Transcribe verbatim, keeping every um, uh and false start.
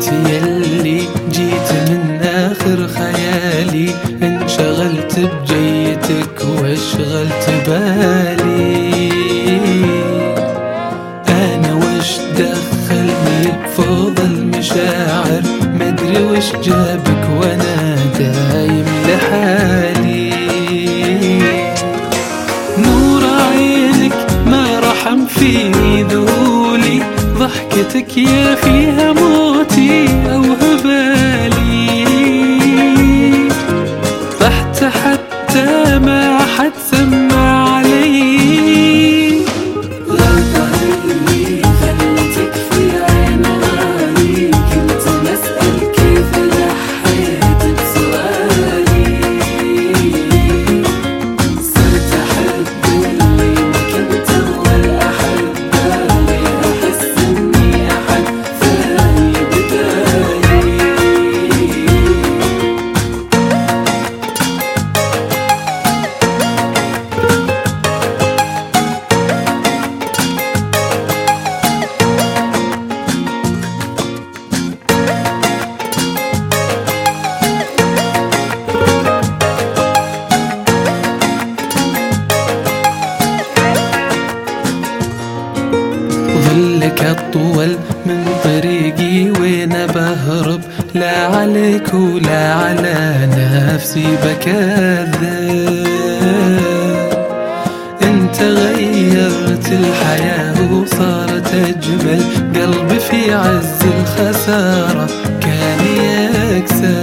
انت يلي جيت من آخر خيالي، انشغلت بجيتك واشغلت بالي. انا وش دخلني بفوض المشاعر، مدري وش جابك وانا دايم لحالي. نور عينك ما رحم فيني ذولي، ضحكتك يا فيها موتي أو هبالي. طحت حتى ما حد سمع علي، غلطة مني خلتك في عين غالي، كنت بسأل كيف لحيت بسؤالي. صرت أحب اللي ما كنت أول أحبه، أحس إني أحد ثاني بدالي. ظلك أطول من طريقي وين بهرب، لا عليك ولا على نفسي بكذب. انت غيرت الحياة وصارت أجمل، قلبي في عز الخسارة كان يكسر.